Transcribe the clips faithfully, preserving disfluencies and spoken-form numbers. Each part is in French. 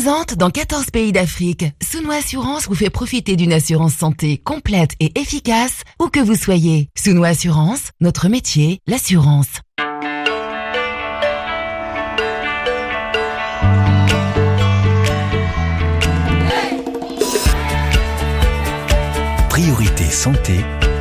Présente dans quatorze pays d'Afrique, Souno Assurance vous fait profiter d'une assurance santé complète et efficace où que vous soyez. Souno Assurance, notre métier, l'assurance. Priorité santé.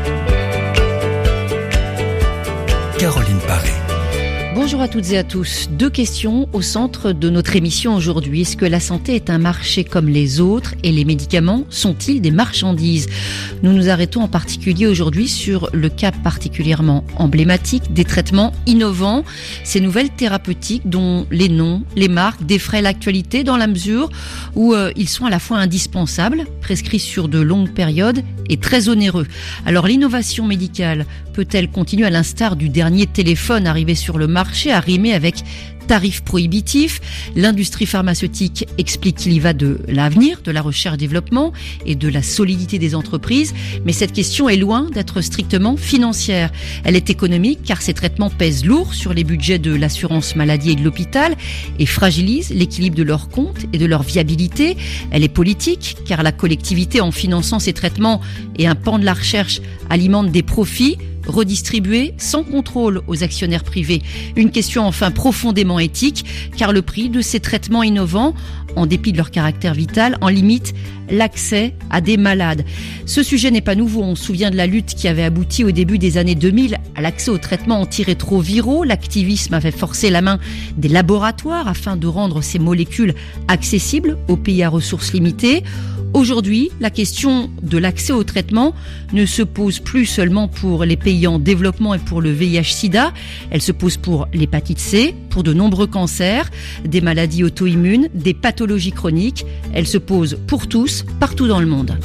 Caroline Paré. Bonjour à toutes et à tous. Deux questions au centre de notre émission aujourd'hui. Est-ce que la santé est un marché comme les autres et les médicaments sont-ils des marchandises ? Nous nous arrêtons en particulier aujourd'hui sur le cas particulièrement emblématique des traitements innovants, ces nouvelles thérapeutiques dont les noms, les marques défraient l'actualité dans la mesure où euh, ils sont à la fois indispensables, prescrits sur de longues périodes et très onéreux. Alors l'innovation médicale peut-elle continuer à l'instar du dernier téléphone arrivé sur le marché à rimer avec tarifs prohibitifs? L'industrie pharmaceutique explique qu'il y va de l'avenir, de la recherche-développement et de la solidité des entreprises. Mais cette question est loin d'être strictement financière. Elle est économique car ces traitements pèsent lourd sur les budgets de l'assurance maladie et de l'hôpital et fragilisent l'équilibre de leurs comptes et de leur viabilité. Elle est politique car la collectivité, en finançant ces traitements et un pan de la recherche, alimente des profits redistribués sans contrôle aux actionnaires privés. Une question enfin profondément éthique, car le prix de ces traitements innovants, en dépit de leur caractère vital, en limite l'accès à des malades. Ce sujet n'est pas nouveau. On se souvient de la lutte qui avait abouti au début des années deux mille à l'accès aux traitements antirétroviraux. L'activisme avait forcé la main des laboratoires afin de rendre ces molécules accessibles aux pays à ressources limitées. Aujourd'hui, la question de l'accès aux traitements ne se pose plus seulement pour les pays en développement et pour le V I H sida. Elle se pose pour l'hépatite C, pour de nombreux cancers, des maladies auto-immunes, des pathologies chroniques. Elle se pose pour tous, partout dans le monde.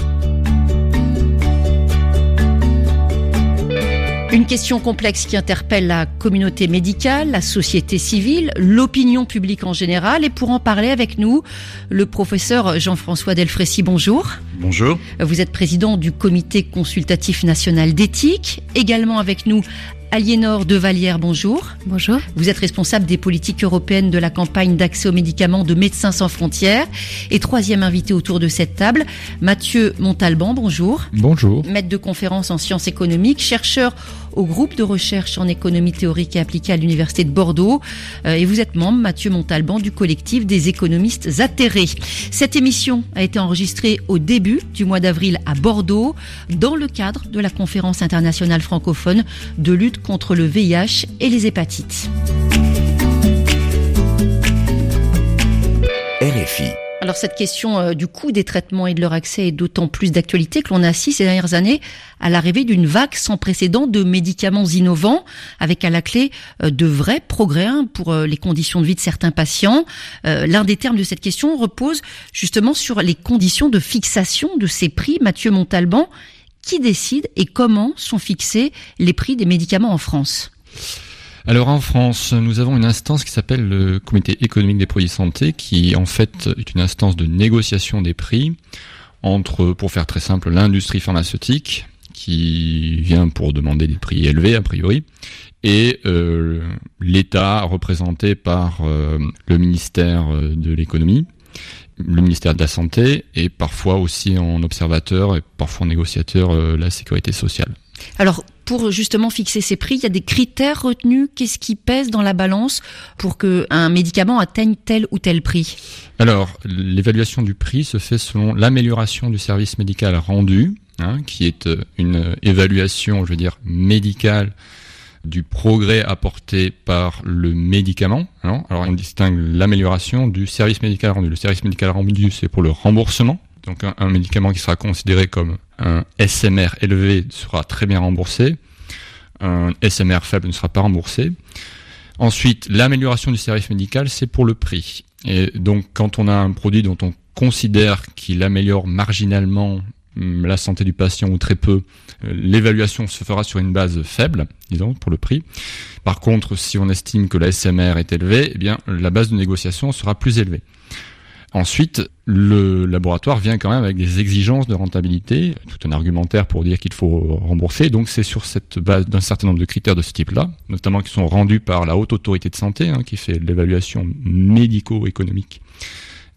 Une question complexe qui interpelle la communauté médicale, la société civile, l'opinion publique en général. Et pour en parler avec nous, le professeur Jean-François Delfraissy, bonjour. Bonjour. Vous êtes président du Comité consultatif national d'éthique. Également avec nous, Aliénor Devallière, bonjour. Bonjour. Vous êtes responsable des politiques européennes de la campagne d'accès aux médicaments de Médecins sans frontières. Et troisième invité autour de cette table, Mathieu Montalban, bonjour. Bonjour. Maître de conférences en sciences économiques, chercheur au groupe de recherche en économie théorique et appliquée à l'Université de Bordeaux. Euh, et vous êtes membre, Mathieu Montalban, du collectif des économistes atterrés. Cette émission a été enregistrée au début du mois d'avril à Bordeaux, dans le cadre de la conférence internationale francophone de lutte contre le V I H et les hépatites. R F I. Alors cette question euh, du coût des traitements et de leur accès est d'autant plus d'actualité que l'on assiste ces dernières années à l'arrivée d'une vague sans précédent de médicaments innovants, avec à la clé euh, de vrais progrès hein, pour euh, les conditions de vie de certains patients. Euh, l'un des termes de cette question repose justement sur les conditions de fixation de ces prix. Mathieu Montalban, qui décide et comment sont fixés les prix des médicaments en France ? Alors en France, nous avons une instance qui s'appelle le Comité économique des produits de santé, qui en fait est une instance de négociation des prix entre, pour faire très simple, l'industrie pharmaceutique, qui vient pour demander des prix élevés a priori, et euh, l'État représenté par euh, le ministère de l'économie, le ministère de la Santé, et parfois aussi en observateur et parfois en négociateur euh, la sécurité sociale. Alors, pour justement fixer ces prix, il y a des critères retenus. Qu'est-ce qui pèse dans la balance pour qu'un médicament atteigne tel ou tel prix ? Alors, l'évaluation du prix se fait selon l'amélioration du service médical rendu, hein, qui est une évaluation, je veux dire, médicale du progrès apporté par le médicament. Hein. Alors, on distingue l'amélioration du service médical rendu. Le service médical rendu, c'est pour le remboursement. Donc, un, un médicament qui sera considéré comme un S M R élevé sera très bien remboursé. Un S M R faible ne sera pas remboursé. Ensuite, l'amélioration du service médical, c'est pour le prix. Et donc, quand on a un produit dont on considère qu'il améliore marginalement la santé du patient ou très peu, l'évaluation se fera sur une base faible, disons, pour le prix. Par contre, si on estime que la S M R est élevée, eh bien, la base de négociation sera plus élevée. Ensuite, le laboratoire vient quand même avec des exigences de rentabilité, tout un argumentaire pour dire qu'il faut rembourser. Donc c'est sur cette base d'un certain nombre de critères de ce type-là, notamment qui sont rendus par la Haute Autorité de Santé, hein, qui fait l'évaluation médico-économique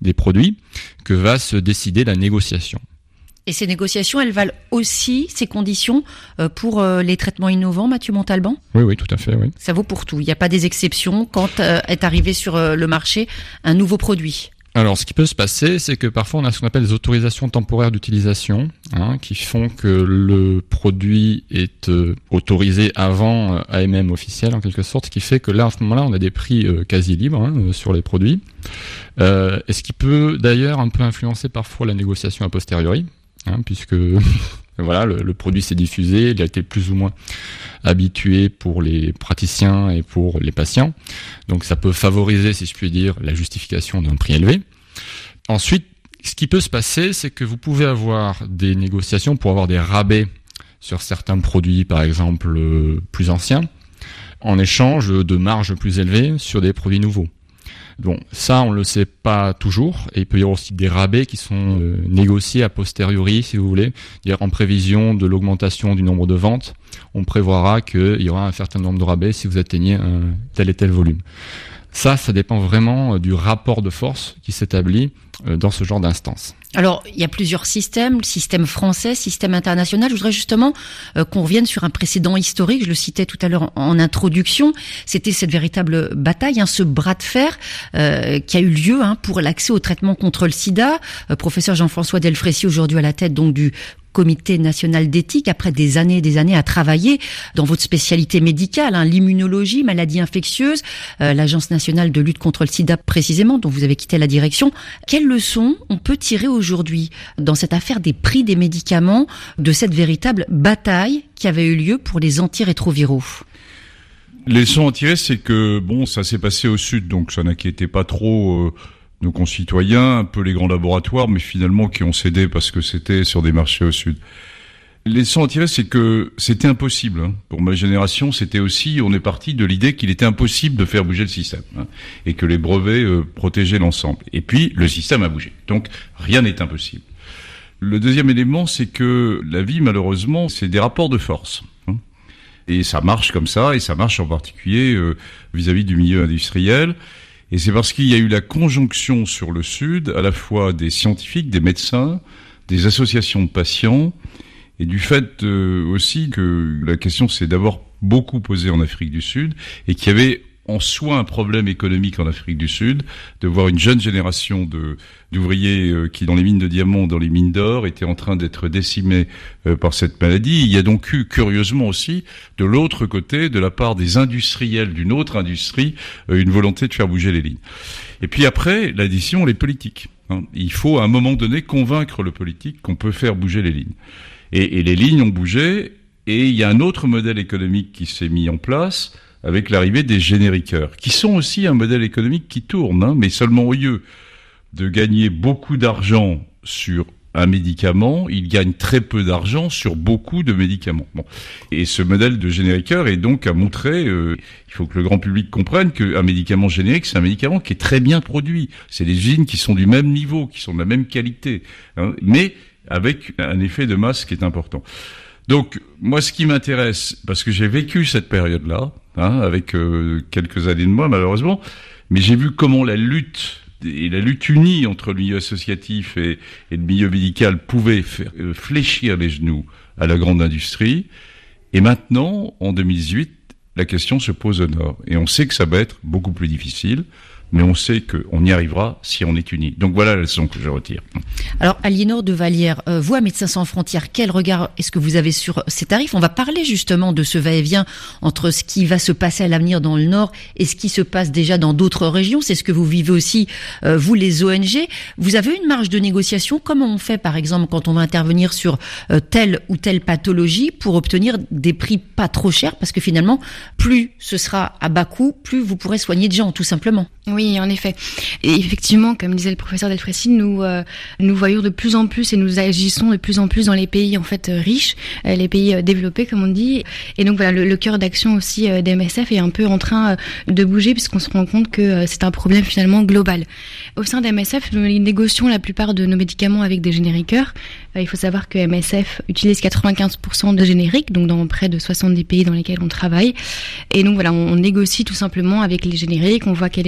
des produits que va se décider la négociation. Et ces négociations, elles valent aussi, ces conditions, pour les traitements innovants, Mathieu Montalban ? Oui, oui, tout à fait, oui. Ça vaut pour tout. Il n'y a pas des exceptions quand est arrivé sur le marché un nouveau produit. Alors, ce qui peut se passer, c'est que parfois on a ce qu'on appelle des autorisations temporaires d'utilisation, hein, qui font que le produit est euh, autorisé avant euh, A M M officiel, en quelque sorte, ce qui fait que là, à ce moment-là, on a des prix euh, quasi libres hein, sur les produits, euh, et ce qui peut d'ailleurs un peu influencer parfois la négociation a posteriori, hein, puisque voilà, le, le produit s'est diffusé, il a été plus ou moins habitué pour les praticiens et pour les patients. Donc ça peut favoriser, si je puis dire, la justification d'un prix élevé. Ensuite, ce qui peut se passer, c'est que vous pouvez avoir des négociations pour avoir des rabais sur certains produits, par exemple, euh, plus anciens, en échange de marges plus élevées sur des produits nouveaux. Bon, ça, on le sait pas toujours, et il peut y avoir aussi des rabais qui sont euh, négociés a posteriori, si vous voulez, c'est-à-dire en prévision de l'augmentation du nombre de ventes, on prévoira qu'il y aura un certain nombre de rabais si vous atteignez un tel et tel volume. Ça, ça dépend vraiment du rapport de force qui s'établit dans ce genre d'instance. Alors, il y a plusieurs systèmes, le système français, système international. Je voudrais justement euh, qu'on revienne sur un précédent historique. Je le citais tout à l'heure en, en introduction. C'était cette véritable bataille, hein, ce bras de fer euh, qui a eu lieu hein, pour l'accès au traitement contre le sida. Euh, professeur Jean-François Delfrécy, aujourd'hui à la tête donc du Comité national d'éthique, après des années et des années à travailler dans votre spécialité médicale, hein, l'immunologie, maladies infectieuses, euh, l'Agence nationale de lutte contre le sida précisément, dont vous avez quitté la direction. Quelles leçons on peut tirer aujourd'hui dans cette affaire des prix des médicaments, de cette véritable bataille qui avait eu lieu pour les antirétroviraux ? Les leçons à tirer, c'est que bon, ça s'est passé au sud, donc ça n'inquiétait pas trop euh, nos concitoyens, un peu les grands laboratoires, mais finalement qui ont cédé parce que c'était sur des marchés au sud. Les leçons à tirer, c'est que c'était impossible. Hein. Pour ma génération, c'était aussi, on est parti de l'idée qu'il était impossible de faire bouger le système, hein, et que les brevets euh, protégeaient l'ensemble. Et puis, le système a bougé. Donc, rien n'est impossible. Le deuxième élément, c'est que la vie, malheureusement, c'est des rapports de force. Hein. Et ça marche comme ça, et ça marche en particulier euh, vis-à-vis du milieu industriel. Et c'est parce qu'il y a eu la conjonction sur le Sud, à la fois des scientifiques, des médecins, des associations de patients, et du fait euh, aussi que la question s'est d'abord beaucoup posée en Afrique du Sud, et qu'il y avait en soi un problème économique en Afrique du Sud, de voir une jeune génération de d'ouvriers euh, qui, dans les mines de diamants, dans les mines d'or, étaient en train d'être décimés euh, par cette maladie. Il y a donc eu, curieusement aussi, de l'autre côté, de la part des industriels d'une autre industrie, euh, une volonté de faire bouger les lignes. Et puis après, l'addition, les politiques. Hein. Il faut, à un moment donné, convaincre le politique qu'on peut faire bouger les lignes. Et, et les lignes ont bougé, et il y a un autre modèle économique qui s'est mis en place, avec l'arrivée des génériqueurs, qui sont aussi un modèle économique qui tourne, hein, mais seulement au lieu de gagner beaucoup d'argent sur un médicament, ils gagnent très peu d'argent sur beaucoup de médicaments. Bon. Et ce modèle de génériqueur est donc à montrer, euh, il faut que le grand public comprenne qu'un médicament générique, c'est un médicament qui est très bien produit. C'est des usines qui sont du même niveau, qui sont de la même qualité, hein, mais avec un effet de masse qui est important. Donc, moi, ce qui m'intéresse, parce que j'ai vécu cette période-là, hein, avec euh, quelques années de moi, malheureusement, mais j'ai vu comment la lutte, et la lutte unie entre le milieu associatif et, et le milieu médical pouvait faire euh, fléchir les genoux à la grande industrie. Et maintenant, en deux mille dix-huit, la question se pose au Nord. Et on sait que ça va être beaucoup plus difficile, mais on sait qu'on y arrivera si on est unis. Donc voilà la leçon que je retire. Alors, Aliénor de Vallière, euh, vous à Médecins sans frontières, quel regard est-ce que vous avez sur ces tarifs ? On va parler justement de ce va-et-vient entre ce qui va se passer à l'avenir dans le Nord et ce qui se passe déjà dans d'autres régions. C'est ce que vous vivez aussi, euh, vous les O N G. Vous avez une marge de négociation. Comment on fait, par exemple, quand on va intervenir sur euh, telle ou telle pathologie pour obtenir des prix pas trop chers ? Parce que finalement, plus ce sera à bas coût, plus vous pourrez soigner de gens, tout simplement. Oui, en effet. Et effectivement, comme disait le professeur Delfrécy, nous euh, nous voyons de plus en plus et nous agissons de plus en plus dans les pays en fait euh, riches, euh, les pays euh, développés comme on dit. Et donc voilà, le, le cœur d'action aussi euh, d'M S F est un peu en train euh, de bouger puisqu'on se rend compte que euh, c'est un problème finalement global. Au sein d'M S F, nous négocions la plupart de nos médicaments avec des génériqueurs. Euh, il faut savoir que M S F utilise quatre-vingt-quinze pour cent de génériques, donc dans près de soixante-dix pays dans lesquels on travaille. Et donc voilà, on, on négocie tout simplement avec les génériques, on voit quel est le meilleur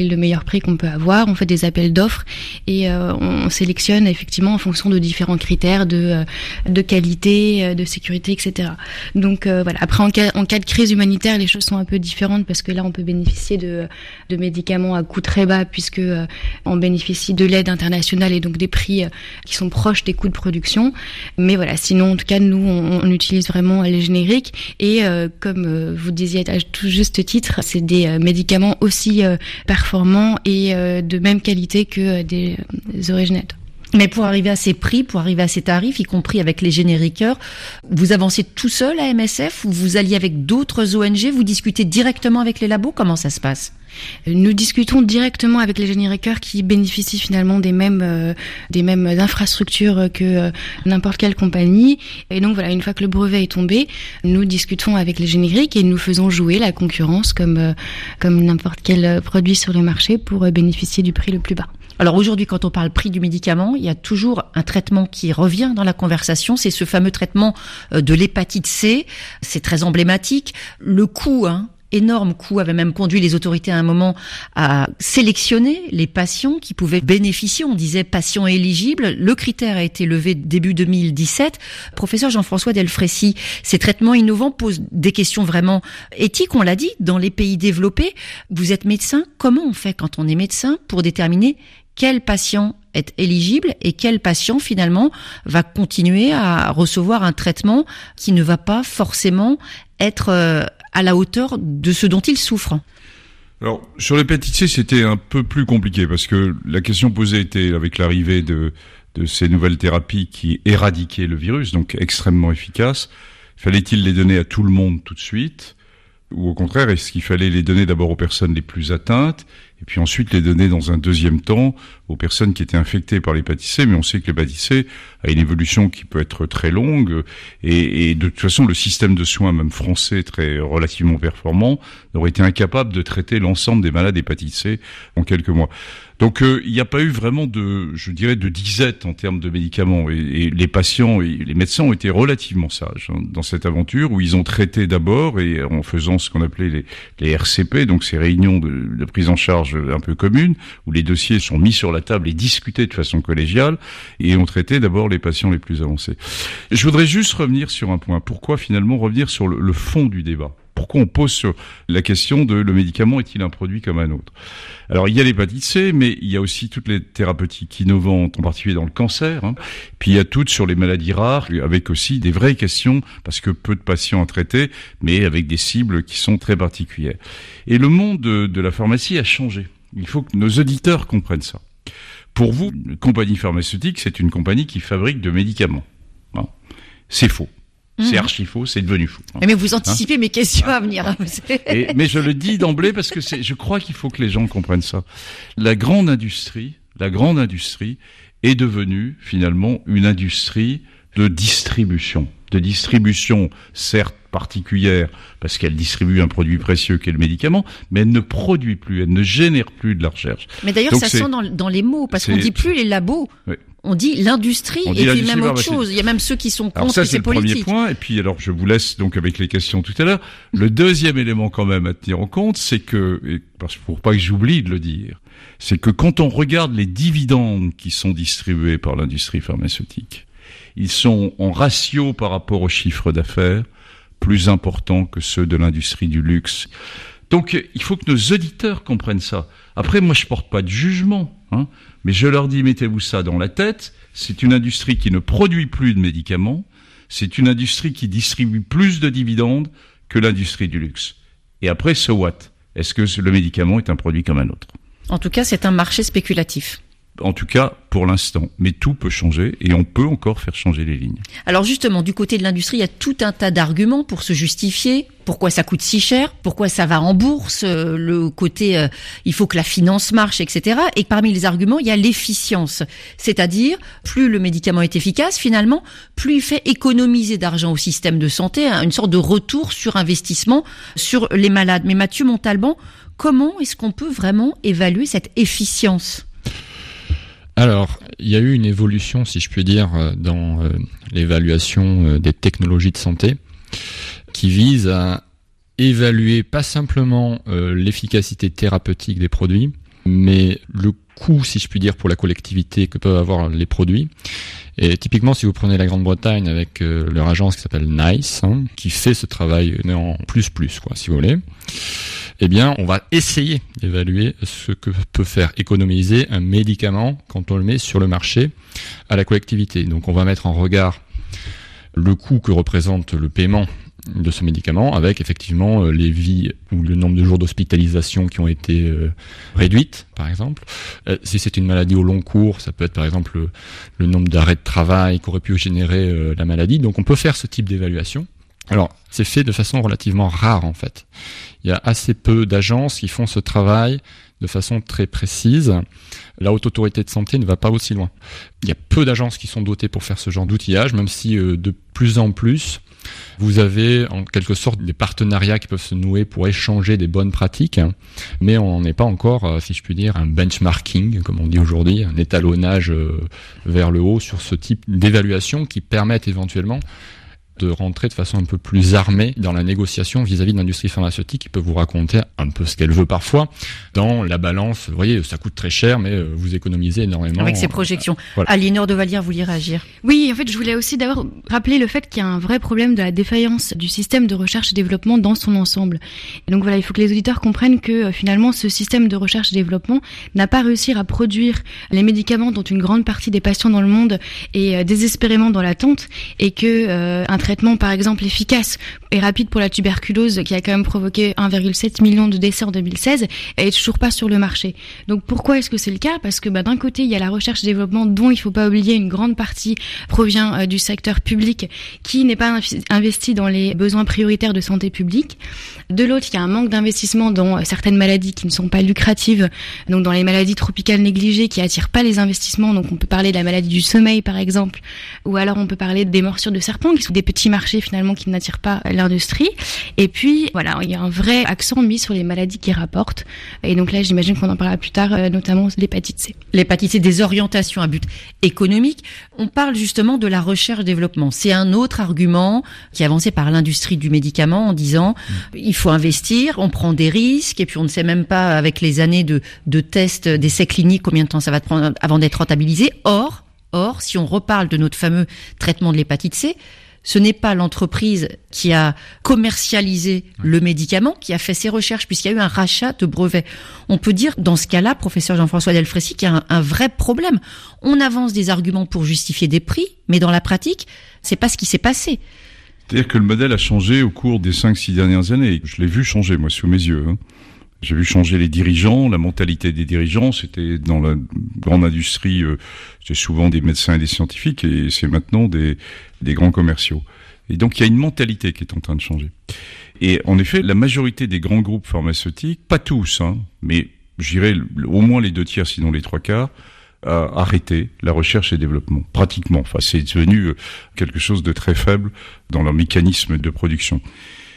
plusieurs prix qu'on peut avoir. On fait des appels d'offres et euh, on sélectionne effectivement en fonction de différents critères de de qualité, de sécurité, et cetera. Donc euh, voilà. Après, en cas en cas de crise humanitaire, les choses sont un peu différentes parce que là, on peut bénéficier de de médicaments à coût très bas puisque euh, on bénéficie de l'aide internationale et donc des prix euh, qui sont proches des coûts de production. Mais voilà. Sinon, en tout cas, nous, on, on utilise vraiment les génériques et euh, comme euh, vous disiez à tout juste titre, c'est des euh, médicaments aussi euh, performants et euh, de même qualité que euh, des, des originaires. Mais pour arriver à ces prix, pour arriver à ces tarifs, y compris avec les génériqueurs, vous avancez tout seul à M S F ou vous alliez avec d'autres O N G, vous discutez directement avec les labos? Comment ça se passe? Nous discutons directement avec les génériqueurs qui bénéficient finalement des mêmes euh, des mêmes infrastructures que euh, n'importe quelle compagnie. Et donc voilà, une fois que le brevet est tombé, nous discutons avec les génériques et nous faisons jouer la concurrence comme euh, comme n'importe quel produit sur le marché pour euh, bénéficier du prix le plus bas. Alors aujourd'hui, quand on parle prix du médicament, il y a toujours un traitement qui revient dans la conversation, c'est ce fameux traitement de l'hépatite C. C'est très emblématique. Le coût, hein, énorme coût, avait même conduit les autorités à un moment à sélectionner les patients qui pouvaient bénéficier. On disait patients éligibles. Le critère a été levé début deux mille dix-sept. Professeur Jean-François Delfraissy, ces traitements innovants posent des questions vraiment éthiques, on l'a dit, dans les pays développés. Vous êtes médecin. Comment on fait quand on est médecin pour déterminer quel patient est éligible et quel patient finalement va continuer à recevoir un traitement qui ne va pas forcément être à la hauteur de ce dont il souffre? Alors, sur l'hépatite C, c'était un peu plus compliqué parce que la question posée était avec l'arrivée de, de ces nouvelles thérapies qui éradiquaient le virus, donc extrêmement efficaces. Fallait-il les donner à tout le monde tout de suite? Ou au contraire, est-ce qu'il fallait les donner d'abord aux personnes les plus atteintes et puis ensuite les donner dans un deuxième temps aux personnes qui étaient infectées par l'hépatite C? Mais on sait que l'hépatite C a une évolution qui peut être très longue et, et de toute façon, le système de soins, même français, très relativement performant, aurait été incapable de traiter l'ensemble des malades d'hépatite C en quelques mois. Donc euh, il n'y a pas eu vraiment de, je dirais, de disette en termes de médicaments et, et les patients et les médecins ont été relativement sages hein, dans cette aventure où ils ont traité d'abord et en faisant ce qu'on appelait les, les R C P, donc ces réunions de, de prise en charge un peu communes où les dossiers sont mis sur la table et discutés de façon collégiale et ont traité d'abord les patients les plus avancés. Je voudrais juste revenir sur un point. Pourquoi finalement revenir sur le, le fond du débat? Pourquoi on pose sur la question de le médicament est-il un produit comme un autre? Alors il y a l'hépatite C, mais il y a aussi toutes les thérapeutiques innovantes, en particulier dans le cancer. Hein. Puis il y a toutes sur les maladies rares, avec aussi des vraies questions, parce que peu de patients à traiter, mais avec des cibles qui sont très particulières. Et le monde de, de la pharmacie a changé. Il faut que nos auditeurs comprennent ça. Pour vous, une compagnie pharmaceutique, c'est une compagnie qui fabrique de médicaments. Hein. C'est faux. C'est archi faux, c'est devenu faux. Hein. Mais vous anticipez hein mes questions à venir. Hein. Et, mais je le dis d'emblée parce que c'est, je crois qu'il faut que les gens comprennent ça. La grande industrie, la grande industrie est devenue finalement une industrie de distribution. De distribution, certes particulière, parce qu'elle distribue un produit précieux qu'est le médicament, mais elle ne produit plus, elle ne génère plus de la recherche. Mais d'ailleurs, Donc ça sent dans, dans les mots, parce qu'on dit plus les labos. Oui. On dit l'industrie on dit et l'industrie puis même autre chose. Il y a même ceux qui sont contre. Alors ça, c'est le politique. Premier point. Et puis, alors, je vous laisse donc avec les questions tout à l'heure. Le deuxième élément quand même à tenir en compte, c'est que, et parce pour pas que j'oublie de le dire, c'est que quand on regarde les dividendes qui sont distribués par l'industrie pharmaceutique, ils sont en ratio par rapport au chiffre d'affaires plus importants que ceux de l'industrie du luxe. Donc, il faut que nos auditeurs comprennent ça. Après, moi, je porte pas de jugement, hein, mais je leur dis, mettez-vous ça dans la tête. C'est une industrie qui ne produit plus de médicaments. C'est une industrie qui distribue plus de dividendes que l'industrie du luxe. Et après, so what? Est-ce que le médicament est un produit comme un autre? En tout cas, c'est un marché spéculatif. En tout cas, pour l'instant. Mais tout peut changer et on peut encore faire changer les lignes. Alors justement, du côté de l'industrie, il y a tout un tas d'arguments pour se justifier. Pourquoi ça coûte si cher? Pourquoi ça va en bourse? euh, Le côté, euh, il faut que la finance marche, et cetera. Et parmi les arguments, il y a l'efficience. C'est-à-dire, plus le médicament est efficace, finalement, plus il fait économiser d'argent au système de santé, hein, une sorte de retour sur investissement sur les malades. Mais Mathieu Montalban, comment est-ce qu'on peut vraiment évaluer cette efficience? Alors, il y a eu une évolution, si je puis dire, dans euh, l'évaluation euh, des technologies de santé, qui vise à évaluer pas simplement euh, l'efficacité thérapeutique des produits, mais le coût, si je puis dire, pour la collectivité que peuvent avoir les produits. Et typiquement, si vous prenez la Grande-Bretagne avec euh, leur agence qui s'appelle NICE, hein, qui fait ce travail en plus plus, quoi, si vous voulez, eh bien, on va essayer d'évaluer ce que peut faire économiser un médicament quand on le met sur le marché à la collectivité. Donc, on va mettre en regard le coût que représente le paiement de ce médicament avec effectivement les vies ou le nombre de jours d'hospitalisation qui ont été euh, réduites, par exemple. Euh, si c'est une maladie au long cours, ça peut être par exemple le, le nombre d'arrêts de travail qu'aurait pu générer euh, la maladie. Donc on peut faire ce type d'évaluation. Alors c'est fait de façon relativement rare en fait. Il y a assez peu d'agences qui font ce travail de façon très précise. La Haute Autorité de Santé ne va pas aussi loin. Il y a peu d'agences qui sont dotées pour faire ce genre d'outillage, même si euh, de plus en plus vous avez en quelque sorte des partenariats qui peuvent se nouer pour échanger des bonnes pratiques, mais on n'en est pas encore, si je puis dire, un benchmarking, comme on dit aujourd'hui, un étalonnage vers le haut sur ce type d'évaluation qui permettent éventuellement de rentrer de façon un peu plus armée dans la négociation vis-à-vis de l'industrie pharmaceutique qui peut vous raconter un peu ce qu'elle veut parfois dans la balance. Vous voyez, ça coûte très cher, mais vous économisez énormément. Avec ces projections. Voilà. Aliénor de Vallière, vous vouliez réagir? Oui, en fait, je voulais aussi d'abord rappeler le fait qu'il y a un vrai problème de la défaillance du système de recherche et développement dans son ensemble. Et donc voilà, il faut que les auditeurs comprennent que euh, finalement, ce système de recherche et développement n'a pas réussi à produire les médicaments dont une grande partie des patients dans le monde est euh, désespérément dans l'attente, et que euh, un traitement, par exemple, efficace et rapide pour la tuberculose, qui a quand même provoqué un virgule sept million de décès en deux mille seize, est toujours pas sur le marché. Donc pourquoi est-ce que c'est le cas? Parce que bah, d'un côté, il y a la recherche et développement dont il faut pas oublier une grande partie provient euh, du secteur public qui n'est pas investi dans les besoins prioritaires de santé publique. De l'autre, il y a un manque d'investissement dans certaines maladies qui ne sont pas lucratives, donc dans les maladies tropicales négligées qui attirent pas les investissements. Donc on peut parler de la maladie du sommeil par exemple, ou alors on peut parler des morsures de serpents qui sont des petits marchés finalement qui n'attirent pas l'industrie. Et puis voilà, il y a un vrai accent mis sur les maladies qui rapportent. Et donc là, j'imagine qu'on en parlera plus tard, euh, notamment l'hépatite C. L'hépatite C, des orientations à but économique. On parle justement de la recherche-développement. C'est un autre argument qui est avancé par l'industrie du médicament en disant mmh. il faut investir, on prend des risques, et puis on ne sait même pas avec les années de, de tests, d'essais cliniques, combien de temps ça va prendre avant d'être rentabilisé. Or, or, si on reparle de notre fameux traitement de l'hépatite C, ce n'est pas l'entreprise qui a commercialisé le médicament qui a fait ses recherches, puisqu'il y a eu un rachat de brevets. On peut dire, dans ce cas-là, professeur Jean-François Delfraissy, qu'il y a un, un vrai problème. On avance des arguments pour justifier des prix, mais dans la pratique, c'est pas ce qui s'est passé. C'est-à-dire que le modèle a changé au cours des cinq six dernières années. Je l'ai vu changer, moi, sous mes yeux. Hein. J'ai vu changer les dirigeants, la mentalité des dirigeants. C'était dans la grande industrie, euh, c'était souvent des médecins et des scientifiques, et c'est maintenant des, des grands commerciaux. Et donc il y a une mentalité qui est en train de changer. Et en effet, la majorité des grands groupes pharmaceutiques, pas tous, hein, mais je dirais au moins les deux tiers, sinon les trois quarts, a arrêté la recherche et développement, pratiquement. Enfin, c'est devenu quelque chose de très faible dans leur mécanisme de production. Pourquoi ?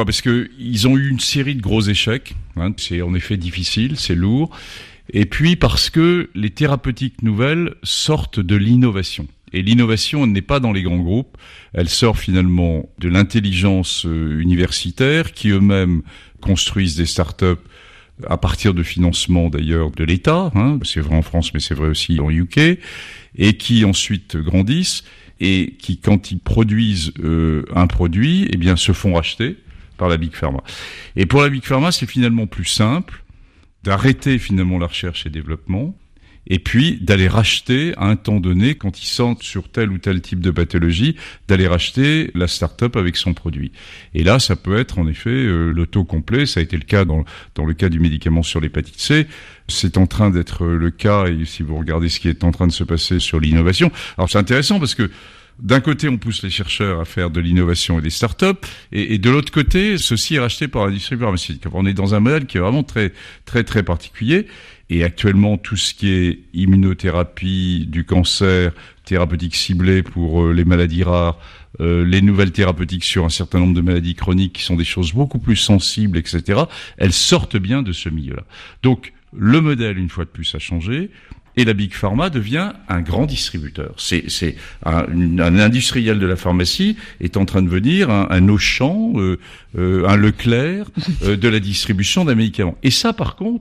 Parce que ils ont eu une série de gros échecs. Hein, c'est en effet difficile, c'est lourd. Et puis parce que les thérapeutiques nouvelles sortent de l'innovation. Et l'innovation, elle n'est pas dans les grands groupes. Elle sort finalement de l'intelligence universitaire, qui eux-mêmes construisent des startups à partir de financements d'ailleurs de l'État. Hein, c'est vrai en France, mais c'est vrai aussi en U K, et qui ensuite grandissent et qui, quand ils produisent euh, un produit, eh bien, se font racheter par la Big Pharma. Et pour la Big Pharma, c'est finalement plus simple d'arrêter finalement la recherche et développement, et puis d'aller racheter à un temps donné, quand ils sentent sur tel ou tel type de pathologie, d'aller racheter la start-up avec son produit. Et là, ça peut être en effet euh, le taux complet. Ça a été le cas dans, dans le cas du médicament sur l'hépatite C. C'est en train d'être le cas, et si vous regardez ce qui est en train de se passer sur l'innovation. Alors c'est intéressant parce que d'un côté, on pousse les chercheurs à faire de l'innovation et des start-up, et, et de l'autre côté, ceci est racheté par l'industrie pharmaceutique. On est dans un modèle qui est vraiment très, très, très particulier. Et actuellement, tout ce qui est immunothérapie du cancer, thérapeutique ciblée pour euh, les maladies rares, euh, les nouvelles thérapeutiques sur un certain nombre de maladies chroniques qui sont des choses beaucoup plus sensibles, et cetera, elles sortent bien de ce milieu-là. Donc, le modèle, une fois de plus, a changé. Et la Big Pharma devient un grand distributeur. C'est, c'est un, un industriel de la pharmacie est en train de devenir un, un Auchan, euh, euh, un Leclerc euh, de la distribution d'un médicament. Et ça, par contre,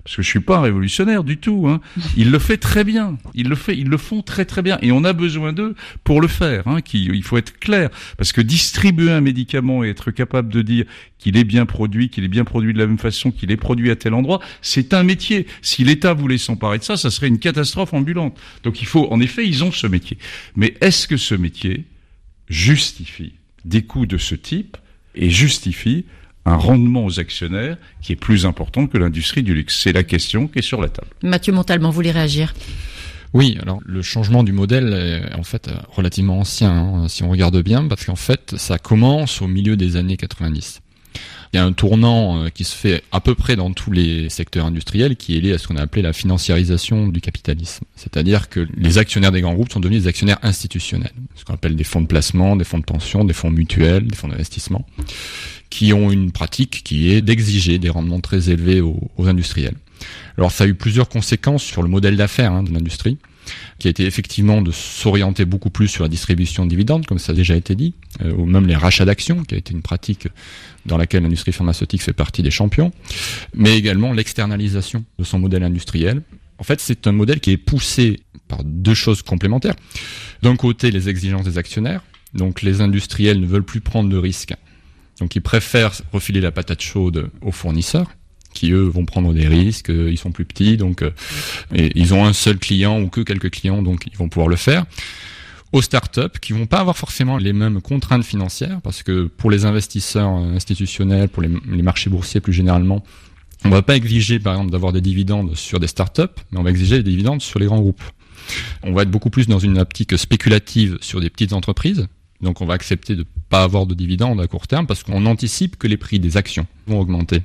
parce que je suis pas un révolutionnaire du tout, hein. Il le fait très bien. Ils le fait, ils le font très très bien. Et on a besoin d'eux pour le faire, hein. Qui, il faut être clair. Parce que distribuer un médicament et être capable de dire qu'il est bien produit, qu'il est bien produit de la même façon, qu'il est produit à tel endroit, c'est un métier. Si l'État voulait s'emparer de ça, ça serait une catastrophe ambulante. Donc il faut, en effet, ils ont ce métier. Mais est-ce que ce métier justifie des coûts de ce type et justifie un rendement aux actionnaires qui est plus important que l'industrie du luxe? C'est la question qui est sur la table. Mathieu Montalban, vous voulez réagir? Oui, alors le changement du modèle est en fait relativement ancien, hein, si on regarde bien, parce qu'en fait ça commence au milieu des années quatre-vingt-dix. Il y a un tournant qui se fait à peu près dans tous les secteurs industriels qui est lié à ce qu'on a appelé la financiarisation du capitalisme. C'est-à-dire que les actionnaires des grands groupes sont devenus des actionnaires institutionnels, ce qu'on appelle des fonds de placement, des fonds de pension, des fonds mutuels, des fonds d'investissement, qui ont une pratique qui est d'exiger des rendements très élevés aux, aux industriels. Alors ça a eu plusieurs conséquences sur le modèle d'affaires hein, de l'industrie, qui a été effectivement de s'orienter beaucoup plus sur la distribution de dividendes, comme ça a déjà été dit, euh, ou même les rachats d'actions, qui a été une pratique dans laquelle l'industrie pharmaceutique fait partie des champions, mais également l'externalisation de son modèle industriel. En fait, c'est un modèle qui est poussé par deux choses complémentaires. D'un côté, les exigences des actionnaires, donc les industriels ne veulent plus prendre de risques, donc ils préfèrent refiler la patate chaude aux fournisseurs, qui eux vont prendre des risques, ils sont plus petits, donc euh, et ils ont un seul client ou que quelques clients, donc ils vont pouvoir le faire. Aux startups qui vont pas avoir forcément les mêmes contraintes financières, parce que pour les investisseurs institutionnels, pour les, les marchés boursiers plus généralement, on va pas exiger par exemple d'avoir des dividendes sur des startups, mais on va exiger des dividendes sur les grands groupes. On va être beaucoup plus dans une optique spéculative sur des petites entreprises. Donc on va accepter de pas avoir de dividendes à court terme parce qu'on anticipe que les prix des actions vont augmenter.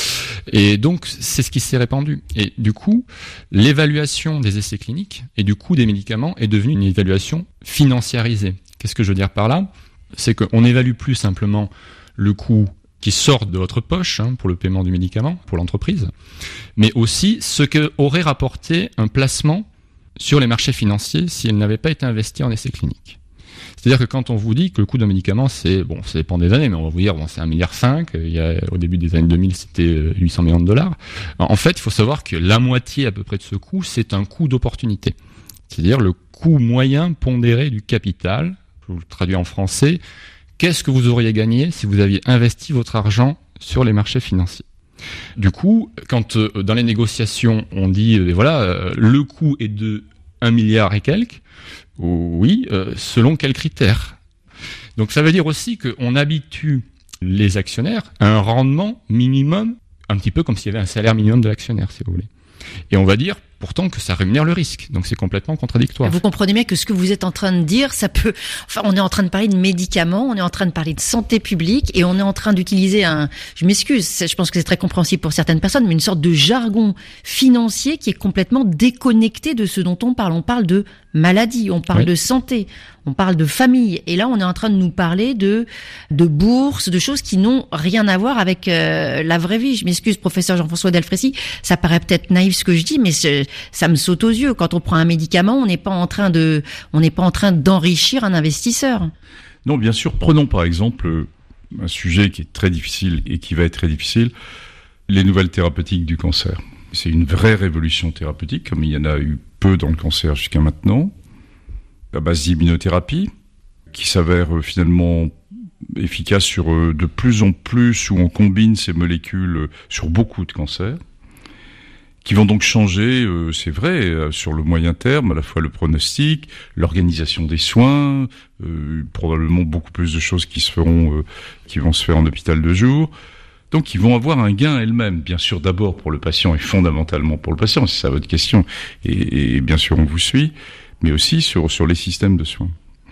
Et donc c'est ce qui s'est répandu. Et du coup, l'évaluation des essais cliniques et du coût des médicaments est devenue une évaluation financiarisée. Qu'est-ce que je veux dire par là? C'est qu'on n'évalue plus simplement le coût qui sort de votre poche hein, pour le paiement du médicament, pour l'entreprise, mais aussi ce qu'aurait rapporté un placement sur les marchés financiers si elle n'avait pas été investie en essais cliniques. C'est-à-dire que quand on vous dit que le coût d'un médicament, c'est, bon, ça dépend des années, mais on va vous dire, bon, c'est un milliard cinq, il y a, au début des années deux mille, c'était huit cents millions de dollars. En fait, il faut savoir que la moitié à peu près de ce coût, c'est un coût d'opportunité. C'est-à-dire le coût moyen pondéré du capital, je vous le traduis en français, qu'est-ce que vous auriez gagné si vous aviez investi votre argent sur les marchés financiers? Du coup, quand euh, dans les négociations, on dit, euh, voilà, euh, le coût est de un milliard et quelques, oui, euh, selon quels critères? Donc ça veut dire aussi qu'on habitue les actionnaires à un rendement minimum, un petit peu comme s'il y avait un salaire minimum de l'actionnaire, si vous voulez. Et on va dire pourtant que ça rémunère le risque. Donc c'est complètement contradictoire. Vous comprenez bien que ce que vous êtes en train de dire, ça peut... Enfin, on est en train de parler de médicaments, on est en train de parler de santé publique et on est en train d'utiliser un... Je m'excuse, je pense que c'est très compréhensible pour certaines personnes, mais une sorte de jargon financier qui est complètement déconnecté de ce dont on parle. On parle de maladie, on parle oui. de santé, on parle de famille. Et là, on est en train de nous parler de, de bourse, de choses qui n'ont rien à voir avec euh, la vraie vie. Je m'excuse, professeur Jean-François Delfraissy, ça paraît peut-être naïf ce que je dis, mais c'est, ça me saute aux yeux. Quand on prend un médicament, on n'est pas en train de, on n'est pas en train d'enrichir un investisseur. Non, bien sûr. Prenons par exemple un sujet qui est très difficile et qui va être très difficile, les nouvelles thérapeutiques du cancer. C'est une vraie révolution thérapeutique, comme il y en a eu peu dans le cancer jusqu'à maintenant, à base d'immunothérapie, qui s'avère euh, finalement efficace sur euh, de plus en plus, où on combine ces molécules euh, sur beaucoup de cancers, qui vont donc changer, euh, c'est vrai, euh, sur le moyen terme, à la fois le pronostic, l'organisation des soins, euh, probablement beaucoup plus de choses qui se feront, euh, qui vont se faire en hôpital de jour. Donc, ils vont avoir un gain elles-mêmes, bien sûr, d'abord pour le patient et fondamentalement pour le patient, c'est ça votre question. Et, et bien sûr, on vous suit, mais aussi sur, sur les systèmes de soins.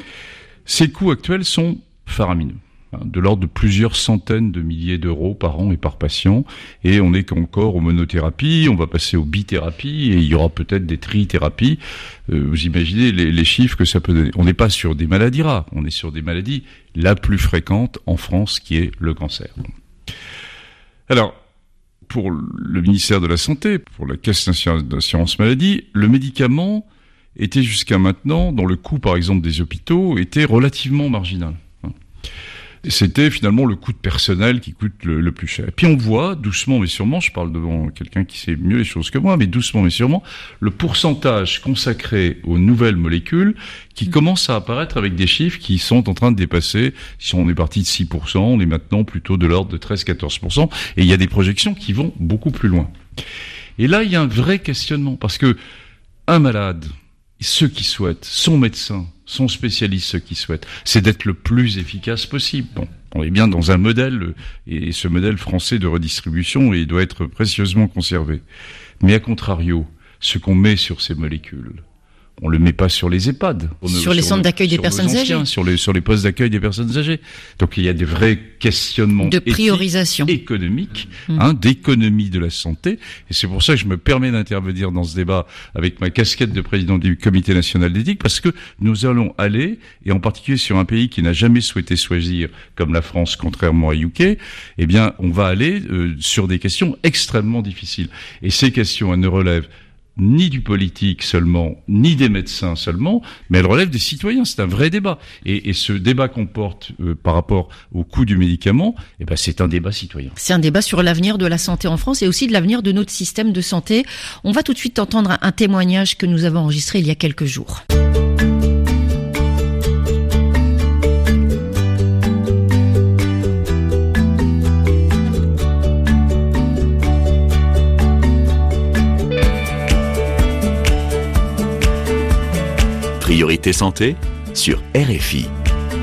Ces coûts actuels sont faramineux, hein, de l'ordre de plusieurs centaines de milliers d'euros par an et par patient. Et on n'est qu'encore aux monothérapies, on va passer aux bithérapies, et il y aura peut-être des trithérapies. Euh, vous imaginez les, les chiffres que ça peut donner. On n'est pas sur des maladies rares, on est sur des maladies la plus fréquente en France, qui est le cancer. Alors, pour le ministère de la Santé, pour la Caisse nationale d'assurance maladie, le médicament était jusqu'à maintenant, dans le coût par exemple des hôpitaux, était relativement marginal. C'était finalement le coût de personnel qui coûte le, le plus cher. Et puis on voit, doucement mais sûrement, je parle devant quelqu'un qui sait mieux les choses que moi, mais doucement mais sûrement, le pourcentage consacré aux nouvelles molécules qui commence à apparaître avec des chiffres qui sont en train de dépasser, si on est parti de six pour cent, on est maintenant plutôt de l'ordre de treize à quatorze pour cent, et il y a des projections qui vont beaucoup plus loin. Et là, il y a un vrai questionnement, parce que un malade, ceux qui souhaitent, son médecin, son spécialiste, ceux qui souhaitent, c'est d'être le plus efficace possible. Bon, on est bien dans un modèle, et ce modèle français de redistribution, il doit être précieusement conservé. Mais à contrario, ce qu'on met sur ces molécules, on le met pas sur les EHPAD. Sur, sur les centres le, d'accueil des personnes anciens, âgées. Sur les, sur les postes d'accueil des personnes âgées. Donc il y a des vrais questionnements de priorisation économiques, mmh. hein, d'économie de la santé. Et c'est pour ça que je me permets d'intervenir dans ce débat avec ma casquette de président du Comité national d'éthique, parce que nous allons aller, et en particulier sur un pays qui n'a jamais souhaité choisir, comme la France, contrairement à U K, eh bien on va aller euh, sur des questions extrêmement difficiles. Et ces questions, elles ne relèvent ni du politique seulement, ni des médecins seulement, mais elle relève des citoyens. C'est un vrai débat. Et, et ce débat qu'on porte euh, par rapport au coût du médicament, eh ben, c'est un débat citoyen. C'est un débat sur l'avenir de la santé en France et aussi de l'avenir de notre système de santé. On va tout de suite entendre un, un témoignage que nous avons enregistré il y a quelques jours. Priorité santé sur R F I.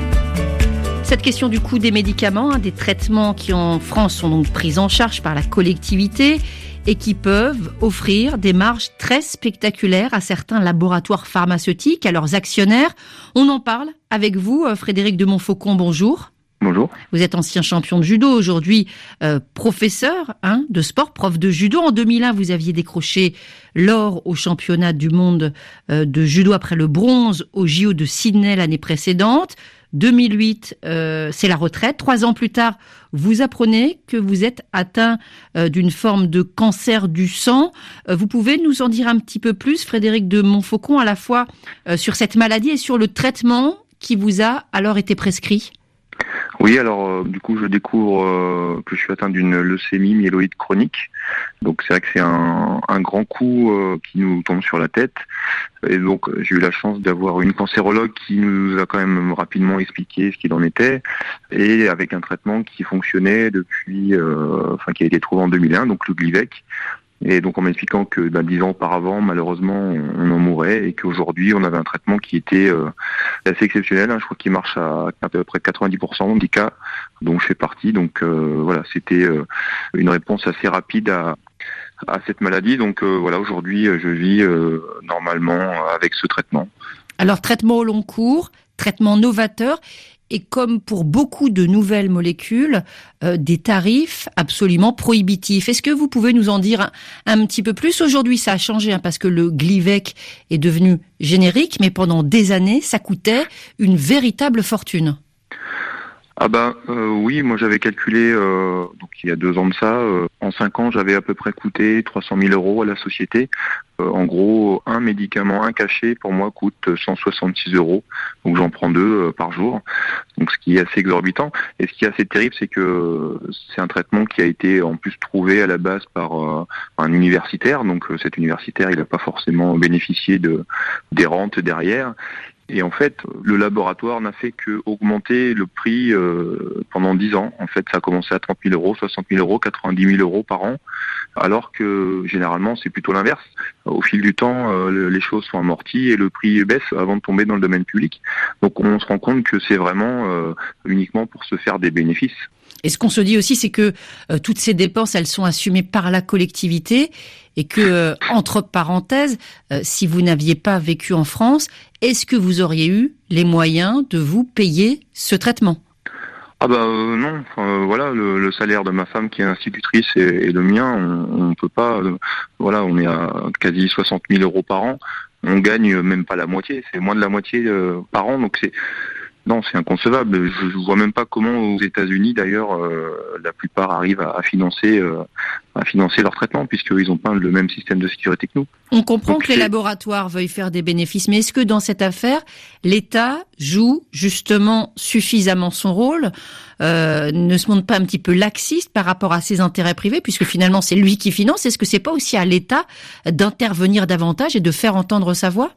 Cette question du coût des médicaments, hein, des traitements qui en France sont donc pris en charge par la collectivité et qui peuvent offrir des marges très spectaculaires à certains laboratoires pharmaceutiques, à leurs actionnaires. On en parle avec vous, Frédéric de Montfaucon, bonjour. Bonjour. Vous êtes ancien champion de judo, aujourd'hui euh, professeur hein, de sport, prof de judo. En deux mille un, vous aviez décroché l'or au championnat du monde euh, de judo après le bronze au J O de Sydney l'année précédente. deux mille huit, euh, c'est la retraite. Trois ans plus tard, vous apprenez que vous êtes atteint euh, d'une forme de cancer du sang. Euh, vous pouvez nous en dire un petit peu plus, Frédéric de Montfaucon, à la fois euh, sur cette maladie et sur le traitement qui vous a alors été prescrit ? Oui, alors euh, du coup je découvre euh, que je suis atteint d'une leucémie myéloïde chronique. Donc c'est vrai que c'est un, un grand coup euh, qui nous tombe sur la tête. Et donc j'ai eu la chance d'avoir une cancérologue qui nous a quand même rapidement expliqué ce qu'il en était, et avec un traitement qui fonctionnait depuis, euh, enfin qui a été trouvé en deux mille un, donc le Glivec. Et donc en m'expliquant que ben, dix ans auparavant, malheureusement, on en mourait, et qu'aujourd'hui, on avait un traitement qui était euh, assez exceptionnel. Hein. Je crois qu'il marche à à peu près quatre-vingt-dix pour cent des cas dont je fais partie. Donc euh, voilà, c'était euh, une réponse assez rapide à, à cette maladie. Donc euh, voilà, aujourd'hui, je vis euh, normalement avec ce traitement. Alors, traitement au long cours, traitement novateur. Et comme pour beaucoup de nouvelles molécules, euh, des tarifs absolument prohibitifs. Est-ce que vous pouvez nous en dire un, un petit peu plus ? Aujourd'hui, ça a changé hein, parce que le Glivec est devenu générique, mais pendant des années, ça coûtait une véritable fortune. Ah bah euh, oui, moi j'avais calculé, euh, donc il y a deux ans de ça, euh, en cinq ans j'avais à peu près coûté trois cent mille euros à la société. Euh, en gros, un médicament, un cachet pour moi coûte cent soixante-six euros, donc j'en prends deux euh, par jour, donc ce qui est assez exorbitant. Et ce qui est assez terrible, c'est que c'est un traitement qui a été en plus trouvé à la base par euh, un universitaire, donc euh, cet universitaire il n'a pas forcément bénéficié de des rentes derrière. Et en fait, le laboratoire n'a fait que augmenter le prix euh, pendant dix ans. En fait, ça a commencé à trente mille euros, soixante mille euros, quatre-vingt-dix mille euros par an, alors que généralement, c'est plutôt l'inverse. Au fil du temps, euh, les choses sont amorties et le prix baisse avant de tomber dans le domaine public. Donc on se rend compte que c'est vraiment euh, uniquement pour se faire des bénéfices. Et ce qu'on se dit aussi, c'est que euh, toutes ces dépenses, elles sont assumées par la collectivité et que, euh, entre parenthèses, euh, si vous n'aviez pas vécu en France, est-ce que vous auriez eu les moyens de vous payer ce traitement ? Ah bah euh, non, enfin, voilà, le, le salaire de ma femme qui est institutrice et, et le mien, on ne peut pas, euh, voilà, on est à quasi soixante mille euros par an, on gagne même pas la moitié, c'est moins de la moitié euh, par an, donc c'est Non, c'est inconcevable. Je ne vois même pas comment aux États-Unis, d'ailleurs, euh, la plupart arrivent à, à financer, euh, à financer leur traitement, puisqu'ils n'ont pas le même système de sécurité que nous. On comprend Donc, que les c'est... laboratoires veuillent faire des bénéfices, mais est-ce que dans cette affaire, l'État joue justement suffisamment son rôle, euh, ne se montre pas un petit peu laxiste par rapport à ses intérêts privés, puisque finalement c'est lui qui finance? Est-ce que c'est pas aussi à l'État d'intervenir davantage et de faire entendre sa voix?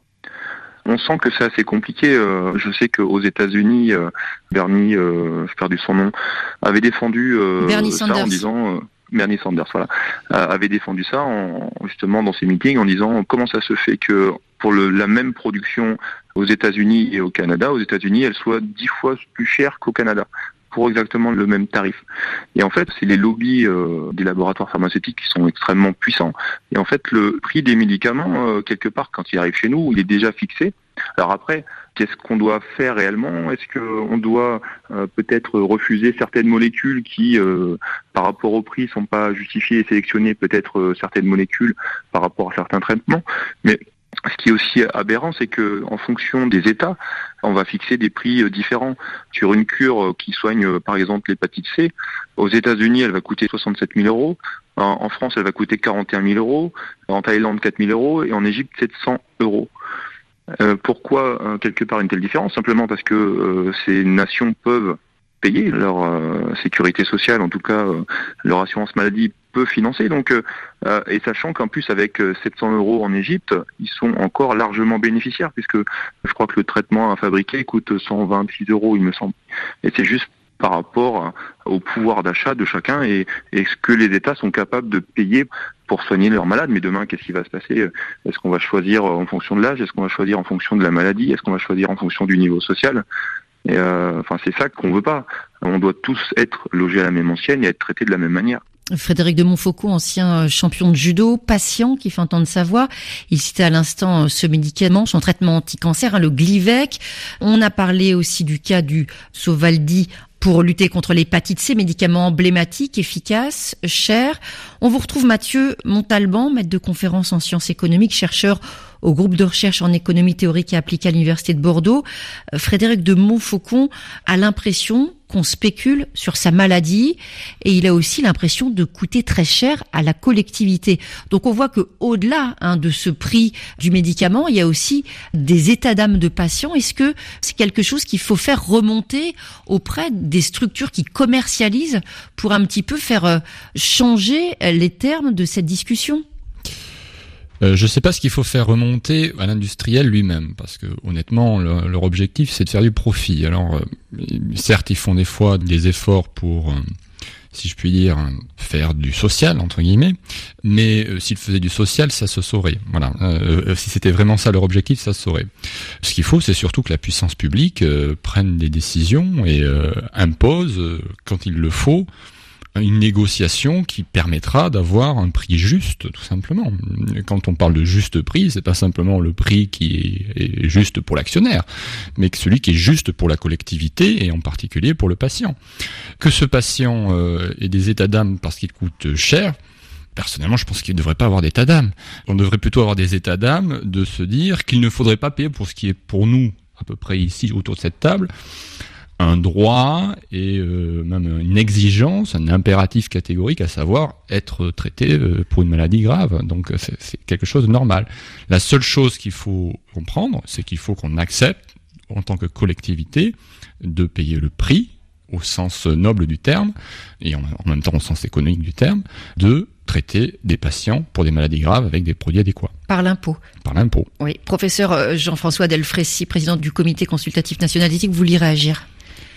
On sent que c'est assez compliqué. Euh, je sais qu'aux États-Unis, euh, Bernie, euh, j'ai perdu son nom, avait défendu euh, Bernie ça Sanders. en disant... Euh, Bernie Sanders, voilà, euh, avait défendu ça en, justement dans ses meetings en disant comment ça se fait que pour le, la même production aux États-Unis et au Canada, aux États-Unis, elle soit dix fois plus chère qu'au Canada pour exactement le même tarif. Et en fait, c'est les lobbies euh, des laboratoires pharmaceutiques qui sont extrêmement puissants. Et en fait, le prix des médicaments, euh, quelque part, quand il arrive chez nous, il est déjà fixé. Alors après, qu'est-ce qu'on doit faire réellement? Est-ce qu'on doit euh, peut-être refuser certaines molécules qui, euh, par rapport au prix, sont pas justifiées et sélectionner peut-être euh, certaines molécules par rapport à certains traitements? Mais ce qui est aussi aberrant, c'est que en fonction des États, on va fixer des prix différents. Sur une cure qui soigne, par exemple, l'hépatite C, aux États-Unis, elle va coûter soixante-sept mille euros. En France, elle va coûter quarante et un mille euros. En Thaïlande, quatre mille euros. Et en Égypte, sept cents euros. Euh, pourquoi, euh, quelque part, une telle différence? Simplement parce que euh, ces nations peuvent payer leur euh, sécurité sociale, en tout cas euh, leur assurance maladie peut financer. Donc, euh, et sachant qu'en plus avec euh, sept cents euros en Égypte, ils sont encore largement bénéficiaires, puisque je crois que le traitement à fabriquer coûte cent vingt-six euros, il me semble. Et c'est juste par rapport au pouvoir d'achat de chacun et, et ce que les États sont capables de payer pour soigner leurs malades. Mais demain, qu'est-ce qui va se passer? Est-ce qu'on va choisir en fonction de l'âge? Est-ce qu'on va choisir en fonction de la maladie? Est-ce qu'on va choisir en fonction du niveau social? Et euh, enfin, c'est ça qu'on veut pas. On doit tous être logés à la même ancienne et être traités de la même manière. Frédéric de Montfaucon, ancien champion de judo, patient qui fait entendre sa voix. Il citait à l'instant ce médicament, son traitement anti-cancer, hein, le Glivec. On a parlé aussi du cas du Sovaldi pour lutter contre l'hépatite C, médicament emblématique, efficace, cher. On vous retrouve Mathieu Montalban, maître de conférences en sciences économiques, chercheur au groupe de recherche en économie théorique et appliquée à l'Université de Bordeaux. Frédéric de Montfaucon a l'impression qu'on spécule sur sa maladie et il a aussi l'impression de coûter très cher à la collectivité. Donc on voit que au-delà hein, de ce prix du médicament, il y a aussi des états d'âme de patients. Est-ce que c'est quelque chose qu'il faut faire remonter auprès des structures qui commercialisent pour un petit peu faire changer les termes de cette discussion ? Euh, je ne sais pas ce qu'il faut faire remonter à l'industriel lui-même, parce que honnêtement, le, leur objectif, c'est de faire du profit. Alors, euh, certes, ils font des fois des efforts pour, euh, si je puis dire, faire du social entre guillemets, mais euh, s'ils faisaient du social, ça se saurait. Voilà, euh, si c'était vraiment ça leur objectif, ça se saurait. Ce qu'il faut, c'est surtout que la puissance publique euh, prenne des décisions et euh, impose, euh, quand il le faut, une négociation qui permettra d'avoir un prix juste, tout simplement. Quand on parle de juste prix, c'est pas simplement le prix qui est juste pour l'actionnaire, mais que celui qui est juste pour la collectivité et en particulier pour le patient. Que ce patient euh, ait des états d'âme parce qu'il coûte cher, personnellement, je pense qu'il ne devrait pas avoir d'état d'âme. On devrait plutôt avoir des états d'âme de se dire qu'il ne faudrait pas payer pour ce qui est pour nous, à peu près ici, autour de cette table, un droit et euh, même une exigence, un impératif catégorique, à savoir être traité euh, pour une maladie grave. Donc c'est, c'est quelque chose de normal. La seule chose qu'il faut comprendre, c'est qu'il faut qu'on accepte, en tant que collectivité, de payer le prix, au sens noble du terme, et en, en même temps au sens économique du terme, de traiter des patients pour des maladies graves avec des produits adéquats. Par l'impôt. Par l'impôt. Oui. Professeur Jean-François Delfrécy, président du Comité consultatif national d'éthique, vous voulez réagir ?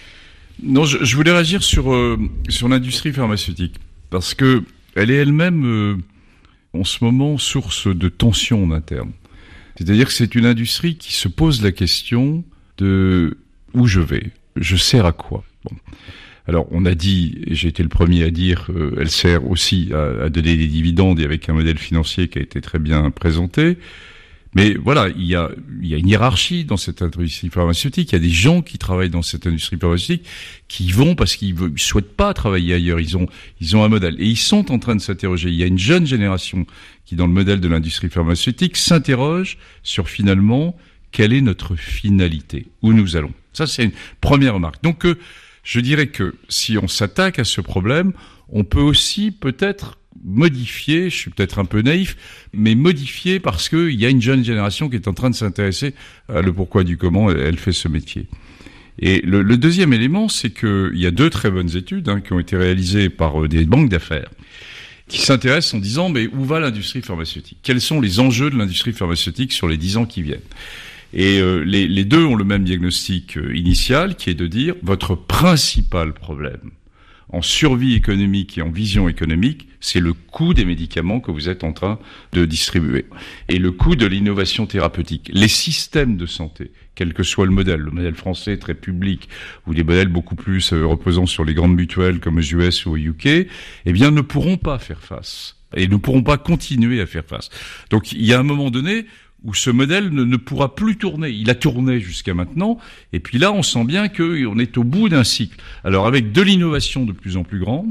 Non, je, je voulais réagir sur euh, sur l'industrie pharmaceutique parce que elle est elle-même euh, en ce moment source de tensions en interne. C'est-à-dire que c'est une industrie qui se pose la question de où je vais, je sers à quoi. Bon. Alors on a dit, et j'ai été le premier à dire, euh, elle sert aussi à, à donner des dividendes et avec un modèle financier qui a été très bien présenté. Mais voilà, il y a, il y a une hiérarchie dans cette industrie pharmaceutique. Il y a des gens qui travaillent dans cette industrie pharmaceutique qui vont parce qu'ils ne souhaitent pas travailler ailleurs. Ils ont, ils ont un modèle. Et ils sont en train de s'interroger. Il y a une jeune génération qui, dans le modèle de l'industrie pharmaceutique, s'interroge sur finalement quelle est notre finalité, où nous allons. Ça, c'est une première remarque. Donc, euh, je dirais que si on s'attaque à ce problème, on peut aussi peut-être modifier, je suis peut-être un peu naïf, mais modifier parce qu'il y a une jeune génération qui est en train de s'intéresser à le pourquoi du comment elle fait ce métier. Et le, le deuxième élément, c'est qu'il y a deux très bonnes études hein, qui ont été réalisées par euh, des banques d'affaires qui s'intéressent en disant mais où va l'industrie pharmaceutique ? Quels sont les enjeux de l'industrie pharmaceutique sur les dix ans qui viennent ? Et euh, les, les deux ont le même diagnostic euh, initial, qui est de dire votre principal problème en survie économique et en vision économique, c'est le coût des médicaments que vous êtes en train de distribuer et le coût de l'innovation thérapeutique. Les systèmes de santé, quel que soit le modèle, le modèle français très public ou des modèles beaucoup plus euh, reposant sur les grandes mutuelles comme aux U S ou au U K, eh bien ne pourront pas faire face et ne pourront pas continuer à faire face. Donc il y a un moment donné où ce modèle ne, ne pourra plus tourner. Il a tourné jusqu'à maintenant, et puis là, on sent bien qu'on est au bout d'un cycle. Alors, avec de l'innovation de plus en plus grande,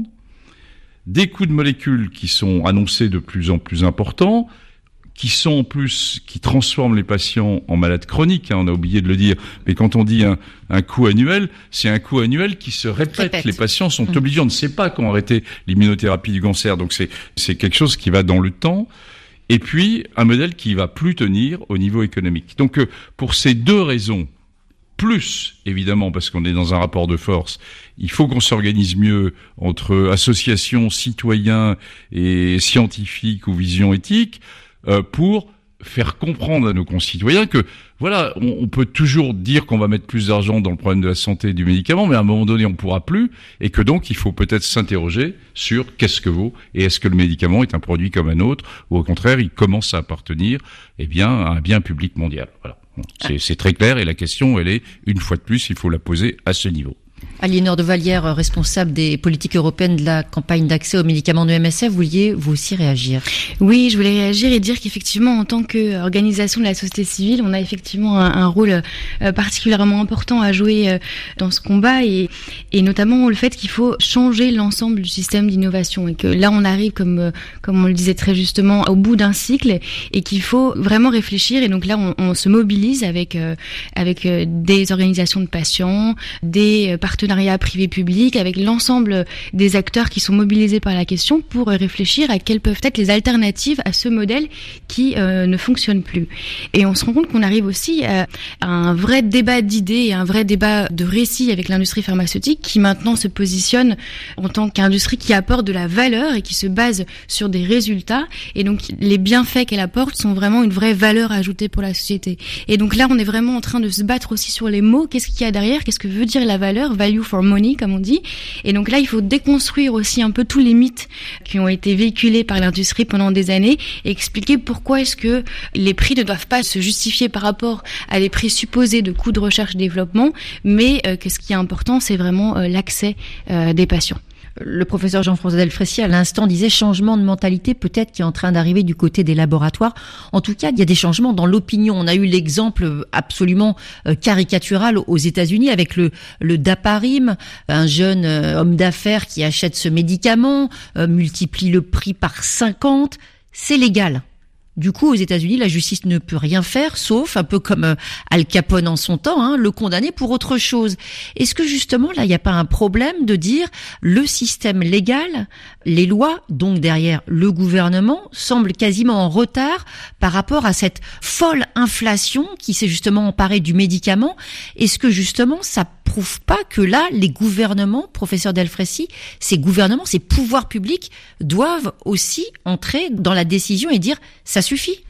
des coûts de molécules qui sont annoncés de plus en plus importants, qui sont en plus, qui transforment les patients en malades chroniques, hein, on a oublié de le dire, mais quand on dit un, un coût annuel, c'est un coût annuel qui se répète. répète. Les patients sont mmh. obligés, on ne sait pas quand arrêter l'immunothérapie du cancer, donc c'est, c'est quelque chose qui va dans le temps. Et puis, un modèle qui va plus tenir au niveau économique. Donc, euh, pour ces deux raisons, plus, évidemment, parce qu'on est dans un rapport de force, il faut qu'on s'organise mieux entre associations, citoyens et scientifiques ou vision éthique, euh, pour faire comprendre à nos concitoyens que, voilà, on, on peut toujours dire qu'on va mettre plus d'argent dans le problème de la santé et du médicament, mais à un moment donné, on pourra plus, et que donc, il faut peut-être s'interroger sur qu'est-ce que vaut, et est-ce que le médicament est un produit comme un autre, ou au contraire, il commence à appartenir, eh bien, à un bien public mondial. Voilà. C'est, c'est très clair, et la question, elle est, une fois de plus, il faut la poser à ce niveau. Aliénor de Vallière, responsable des politiques européennes de la campagne d'accès aux médicaments de M S F, vouliez vous aussi réagir? Oui, je voulais réagir et dire qu'effectivement, en tant qu'organisation de la société civile, on a effectivement un, un rôle euh, particulièrement important à jouer euh, dans ce combat et, et notamment le fait qu'il faut changer l'ensemble du système d'innovation et que là, on arrive, comme, euh, comme on le disait très justement, au bout d'un cycle et qu'il faut vraiment réfléchir. Et donc là, on, on se mobilise avec, euh, avec euh, des organisations de patients, des euh, partenaires privé-public, avec l'ensemble des acteurs qui sont mobilisés par la question pour réfléchir à quelles peuvent être les alternatives à ce modèle qui euh, ne fonctionne plus. Et on se rend compte qu'on arrive aussi à, à un vrai débat d'idées et un vrai débat de récits avec l'industrie pharmaceutique qui maintenant se positionne en tant qu'industrie qui apporte de la valeur et qui se base sur des résultats. Et donc les bienfaits qu'elle apporte sont vraiment une vraie valeur ajoutée pour la société. Et donc là, on est vraiment en train de se battre aussi sur les mots. Qu'est-ce qu'il y a derrière? Qu'est-ce que veut dire la valeur? Value for money, comme on dit. Et donc là, il faut déconstruire aussi un peu tous les mythes qui ont été véhiculés par l'industrie pendant des années et expliquer pourquoi est-ce que les prix ne doivent pas se justifier par rapport à des prix supposés de coûts de recherche et développement, mais euh, que ce qui est important, c'est vraiment euh, l'accès euh, des patients. Le professeur Jean-François Delfraissy, à l'instant, disait changement de mentalité peut-être qui est en train d'arriver du côté des laboratoires. En tout cas, il y a des changements dans l'opinion. On a eu l'exemple absolument caricatural aux États-Unis avec le, le Daparim, un jeune homme d'affaires qui achète ce médicament, multiplie le prix par cinquante. C'est légal. Du coup, aux États-Unis, la justice ne peut rien faire, sauf, un peu comme Al Capone en son temps, hein, le condamner pour autre chose. Est-ce que justement, là, il n'y a pas un problème de dire le système légal, les lois, donc derrière le gouvernement, semblent quasiment en retard par rapport à cette folle inflation qui s'est justement emparée du médicament? Est-ce que justement, ça prouve pas que là, les gouvernements, professeur Delfraissy, ces gouvernements, ces pouvoirs publics doivent aussi entrer dans la décision et dire ça suffit?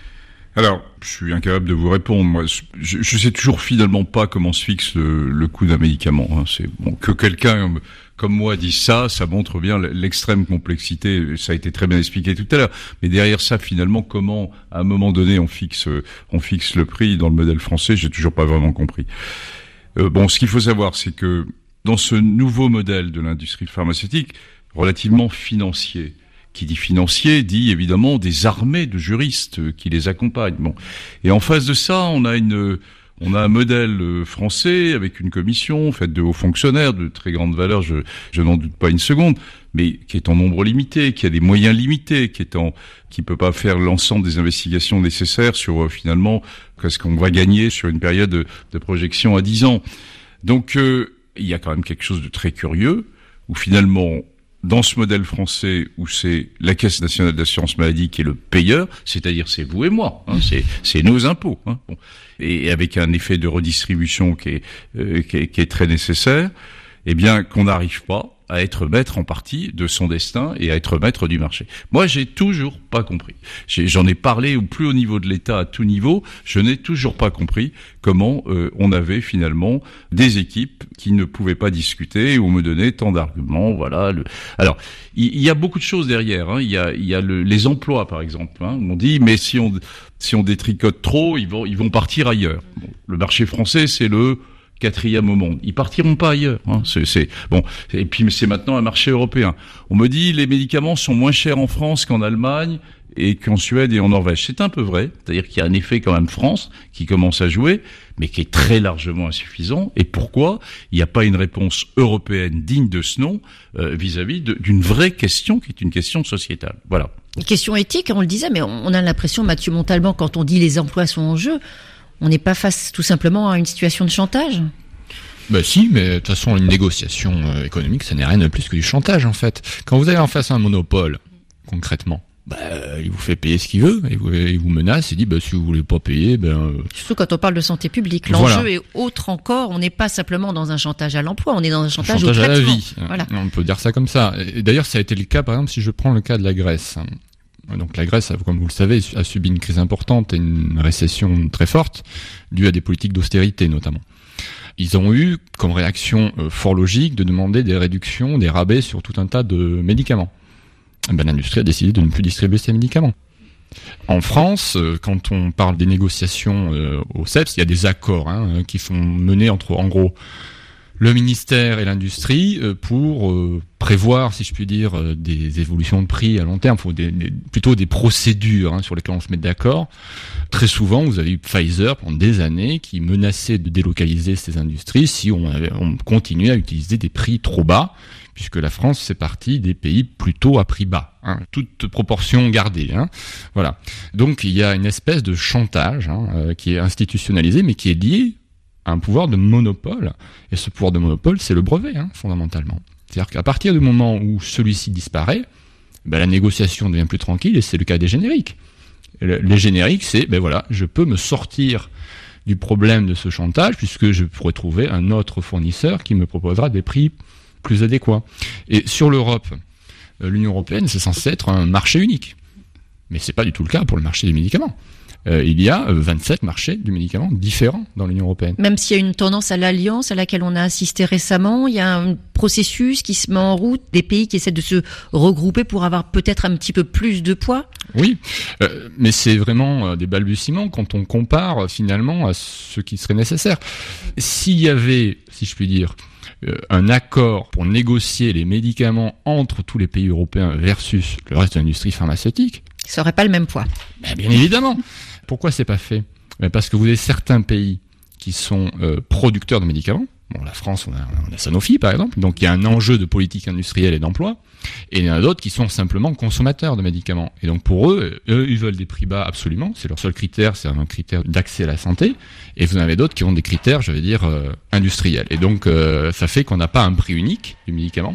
Alors, je suis incapable de vous répondre. Moi, je, je sais toujours finalement pas comment se fixe le, le coût d'un médicament. Hein. C'est bon que quelqu'un comme moi dise ça, ça montre bien l'extrême complexité. Ça a été très bien expliqué tout à l'heure. Mais derrière ça, finalement, comment à un moment donné on fixe, on fixe le prix dans le modèle français, j'ai toujours pas vraiment compris. Euh, bon, ce qu'il faut savoir, c'est que dans ce nouveau modèle de l'industrie pharmaceutique, relativement financier, qui dit financier, dit évidemment des armées de juristes qui les accompagnent. Bon. Et en face de ça, on a une, On a un modèle français avec une commission faite de hauts fonctionnaires de très grande valeur, je, je n'en doute pas une seconde, mais qui est en nombre limité, qui a des moyens limités, qui est en, qui peut pas faire l'ensemble des investigations nécessaires sur euh, finalement qu'est-ce qu'on va gagner sur une période de, de projection à dix ans. Donc euh, il y a quand même quelque chose de très curieux où finalement dans ce modèle français où c'est la Caisse nationale d'assurance maladie qui est le payeur, c'est-à-dire c'est vous et moi, hein, c'est, c'est nos impôts, hein, bon. Et avec un effet de redistribution qui est, euh, qui est, qui est très nécessaire, eh bien qu'on n'arrive pas à être maître en partie de son destin et à être maître du marché. Moi, j'ai toujours pas compris. J'ai, j'en ai parlé au plus haut niveau de l'État, à tout niveau, je n'ai toujours pas compris comment euh, on avait finalement des équipes qui ne pouvaient pas discuter ou me donner tant d'arguments. Voilà. Le... Alors, il, il y a beaucoup de choses derrière. Hein. Il y a, il y a le, les emplois, par exemple. Hein. On dit, mais si on si on détricote trop, ils vont ils vont partir ailleurs. Bon, le marché français, c'est le quatrième au monde. Ils partiront pas ailleurs. Hein. C'est, c'est bon. Et puis c'est maintenant un marché européen. On me dit les médicaments sont moins chers en France qu'en Allemagne et qu'en Suède et en Norvège. C'est un peu vrai. C'est-à-dire qu'il y a un effet quand même France qui commence à jouer, mais qui est très largement insuffisant. Et pourquoi il n'y a pas une réponse européenne digne de ce nom euh, vis-à-vis de, d'une vraie question qui est une question sociétale. Voilà. Une question éthique, on le disait, mais on a l'impression, Mathieu Montalban, quand on dit les emplois sont en jeu, on n'est pas face tout simplement à une situation de chantage ? Bah si, mais de toute façon, une négociation euh, économique, ça n'est rien de plus que du chantage, en fait. Quand vous avez en face un monopole, concrètement, bah, il vous fait payer ce qu'il veut, et vous, il vous menace, il dit, bah, si vous voulez pas payer, ben... Euh... Surtout quand on parle de santé publique. L'enjeu voilà. est autre encore, on n'est pas simplement dans un chantage à l'emploi, on est dans un chantage, chantage au traitement. à la vie. Voilà. On peut dire ça comme ça. Et d'ailleurs, ça a été le cas, par exemple, si je prends le cas de la Grèce. Donc la Grèce, comme vous le savez, a subi une crise importante et une récession très forte, due à des politiques d'austérité notamment. Ils ont eu comme réaction euh, fort logique de demander des réductions, des rabais sur tout un tas de médicaments. Ben, l'industrie a décidé de ne plus distribuer ces médicaments. En France, euh, quand on parle des négociations euh, au C E P S, il y a des accords hein, qui sont menés entre, en gros, le ministère et l'industrie euh, pour euh, prévoir, si je puis dire, euh, des évolutions de prix à long terme, faut des, des, plutôt des procédures hein, sur lesquelles on se met d'accord. Très souvent, vous avez eu Pfizer pendant des années qui menaçait de délocaliser ces industries si on, avait, on continuait à utiliser des prix trop bas, puisque la France fait partie des pays plutôt à prix bas, hein, toute proportion gardée. Hein, voilà. Donc il y a une espèce de chantage hein, euh, qui est institutionnalisé, mais qui est lié un pouvoir de monopole, et ce pouvoir de monopole, c'est le brevet, hein, fondamentalement. C'est-à-dire qu'à partir du moment où celui-ci disparaît, ben, la négociation devient plus tranquille, et c'est le cas des génériques. Les génériques, c'est, ben voilà, je peux me sortir du problème de ce chantage, puisque je pourrais trouver un autre fournisseur qui me proposera des prix plus adéquats. Et sur l'Europe, l'Union européenne, c'est censé être un marché unique. Mais c'est pas du tout le cas pour le marché des médicaments. Euh, il y a vingt-sept marchés du médicament différents dans l'Union européenne. Même s'il y a une tendance à l'alliance à laquelle on a assisté récemment, il y a un processus qui se met en route, des pays qui essaient de se regrouper pour avoir peut-être un petit peu plus de poids. Oui, euh, mais c'est vraiment euh, des balbutiements quand on compare euh, finalement à ce qui serait nécessaire. S'il y avait, si je puis dire, euh, un accord pour négocier les médicaments entre tous les pays européens versus le reste de l'industrie pharmaceutique, ça n'aurait pas le même poids. Ben, bien évidemment. Pourquoi c'est pas fait ? Ben parce que vous avez certains pays qui sont euh, producteurs de médicaments. Bon, la France, on a, on a Sanofi par exemple, donc il y a un enjeu de politique industrielle et d'emploi. Et il y en a d'autres qui sont simplement consommateurs de médicaments. Et donc pour eux, eux, ils veulent des prix bas absolument. C'est leur seul critère, c'est un critère d'accès à la santé. Et vous en avez d'autres qui ont des critères, je vais dire, euh, industriels. Et donc euh, ça fait qu'on n'a pas un prix unique du médicament,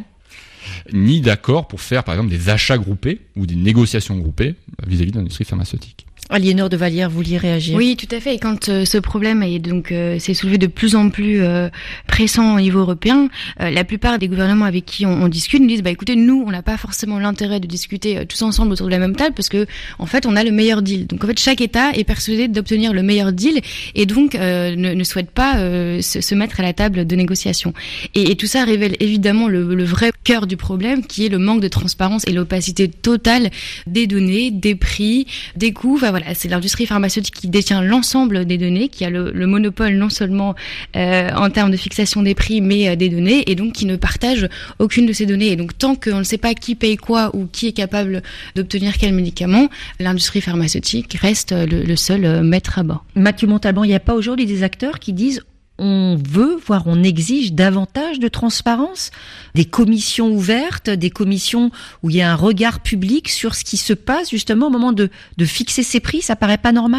ni d'accord pour faire par exemple des achats groupés ou des négociations groupées vis-à-vis de l'industrie pharmaceutique. Aliénor de Vallière, vous vouliez réagir ? Oui, tout à fait. Et quand euh, ce problème est donc euh, s'est soulevé de plus en plus euh, pressant au niveau européen, euh, la plupart des gouvernements avec qui on, on discute nous disent bah écoutez, nous on n'a pas forcément l'intérêt de discuter euh, tous ensemble autour de la même table parce que en fait on a le meilleur deal. Donc en fait chaque État est persuadé d'obtenir le meilleur deal et donc euh, ne, ne souhaite pas euh, se, se mettre à la table de négociation. Et, et tout ça révèle évidemment le, le vrai cœur du problème qui est le manque de transparence et l'opacité totale des données, des prix, des coûts. Enfin, voilà, c'est l'industrie pharmaceutique qui détient l'ensemble des données, qui a le, le monopole non seulement euh, en termes de fixation des prix, mais euh, des données, et donc qui ne partage aucune de ces données. Et donc tant qu'on ne sait pas qui paye quoi ou qui est capable d'obtenir quel médicament, l'industrie pharmaceutique reste le, le seul maître à bord. Mathieu Montalban, il n'y a pas aujourd'hui des acteurs qui disent on veut, voire on exige davantage de transparence, des commissions ouvertes, des commissions où il y a un regard public sur ce qui se passe justement au moment de, de fixer ces prix, ça paraît pas normal ?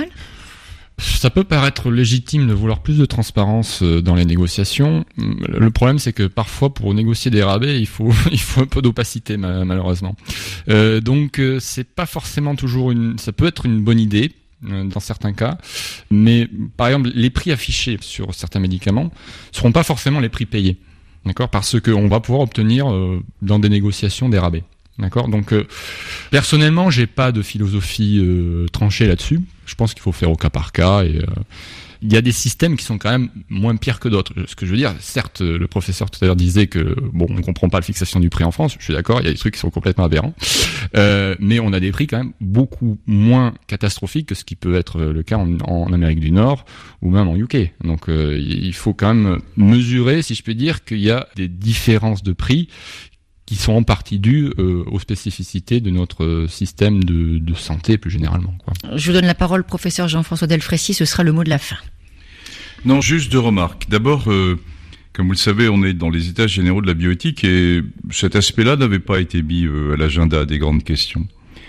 Ça peut paraître légitime de vouloir plus de transparence dans les négociations. Le problème, c'est que parfois, pour négocier des rabais, il faut il faut un peu d'opacité, malheureusement. Euh, donc, c'est pas forcément toujours une. Ça peut être une bonne idée dans certains cas, mais par exemple, les prix affichés sur certains médicaments seront pas forcément les prix payés, d'accord ? Parce que on va pouvoir obtenir euh, dans des négociations des rabais. D'accord. Donc euh, personnellement, j'ai pas de philosophie euh, tranchée là-dessus. Je pense qu'il faut faire au cas par cas. Et euh, il y a des systèmes qui sont quand même moins pires que d'autres. Ce que je veux dire, certes, le professeur tout à l'heure disait que bon, on comprend pas la fixation du prix en France. Je suis d'accord. Il y a des trucs qui sont complètement aberrants, euh, mais on a des prix quand même beaucoup moins catastrophiques que ce qui peut être le cas en, en Amérique du Nord ou même en U K. Donc euh, il faut quand même mesurer, si je peux dire, qu'il y a des différences de prix qui sont en partie dues euh, aux spécificités de notre système de, de santé plus généralement, quoi. Je vous donne la parole, professeur Jean-François Delfraissy, ce sera le mot de la fin. Non, juste deux remarques. D'abord, euh, comme vous le savez, on est dans les états généraux de la bioéthique et cet aspect-là n'avait pas été mis euh, à l'agenda des grandes questions.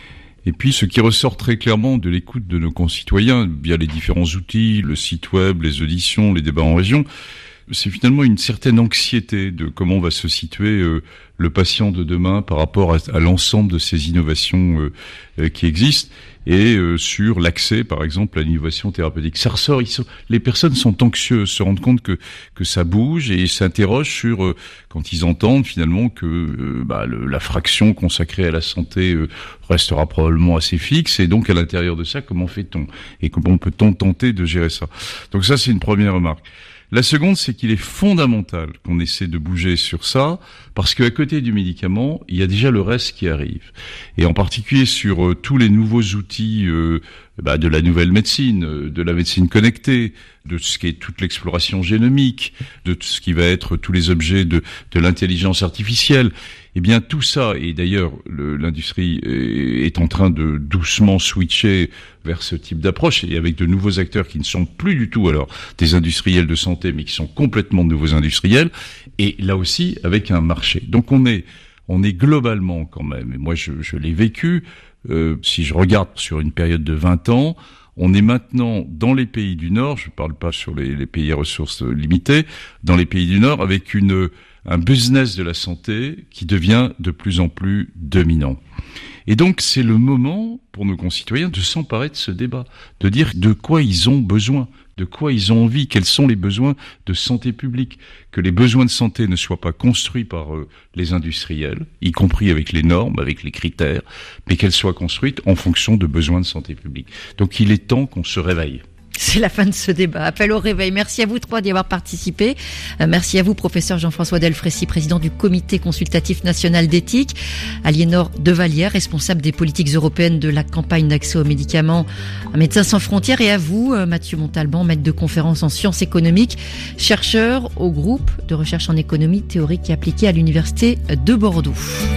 Et puis, ce qui ressort très clairement de l'écoute de nos concitoyens, via les différents outils, le site web, les auditions, les débats en région, c'est finalement une certaine anxiété de comment va se situer euh, le patient de demain par rapport à, à l'ensemble de ces innovations euh, euh, qui existent et euh, sur l'accès, par exemple, à l'innovation thérapeutique. Ça ressort, ils sont, les personnes sont anxieuses, se rendent compte que que ça bouge et s'interrogent sur euh, quand ils entendent finalement que euh, bah, le, la fraction consacrée à la santé euh, restera probablement assez fixe et donc à l'intérieur de ça, comment fait-on et comment peut-on tenter de gérer ça. Donc ça, c'est une première remarque. La seconde, c'est qu'il est fondamental qu'on essaie de bouger sur ça, parce qu'à côté du médicament, il y a déjà le reste qui arrive. Et en particulier sur euh, tous les nouveaux outils euh, bah, de la nouvelle médecine, euh, de la médecine connectée, de ce qui est toute l'exploration génomique, de tout ce qui va être tous les objets de, de l'intelligence artificielle. Eh bien, tout ça, et d'ailleurs, le, l'industrie est, est en train de doucement switcher vers ce type d'approche, et avec de nouveaux acteurs qui ne sont plus du tout, alors, des industriels de santé, mais qui sont complètement de nouveaux industriels, et là aussi, avec un marché. Donc, on est, on est globalement, quand même, et moi, je, je l'ai vécu, euh, si je regarde sur une période de vingt ans, on est maintenant dans les pays du Nord, je ne parle pas sur les, les pays à ressources limitées, dans les pays du Nord, avec une un business de la santé qui devient de plus en plus dominant. Et donc, c'est le moment pour nos concitoyens de s'emparer de ce débat, de dire de quoi ils ont besoin, de quoi ils ont envie, quels sont les besoins de santé publique, que les besoins de santé ne soient pas construits par euh, les industriels, y compris avec les normes, avec les critères, mais qu'elles soient construites en fonction de besoins de santé publique. Donc, il est temps qu'on se réveille. C'est la fin de ce débat. Appel au réveil. Merci à vous trois d'y avoir participé. Euh, merci à vous, professeur Jean-François Delfraissy, président du Comité consultatif national d'éthique. Aliénor Devallière, responsable des politiques européennes de la campagne d'accès aux médicaments à Médecins sans frontières. Et à vous, Mathieu Montalban, maître de conférence en sciences économiques, chercheur au groupe de recherche en économie théorique et appliquée à l'Université de Bordeaux.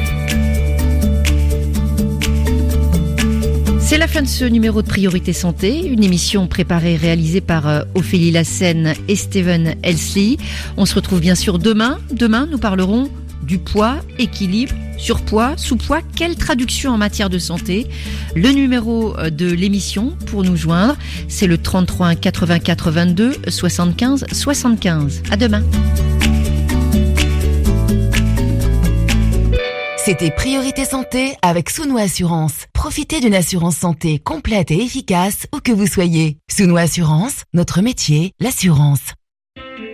C'est la fin de ce numéro de Priorité Santé, une émission préparée et réalisée par Ophélie Lassène et Steven Elsley. On se retrouve bien sûr demain. Demain, nous parlerons du poids, équilibre, surpoids, sous-poids. Quelle traduction en matière de santé? Le numéro de l'émission pour nous joindre, c'est le trente-trois quatre-vingt-quatre vingt-deux soixante-quinze soixante-quinze. À demain. C'était Priorité Santé avec Souno Assurance. Profitez d'une assurance santé complète et efficace où que vous soyez. Souno Assurance, notre métier, l'assurance.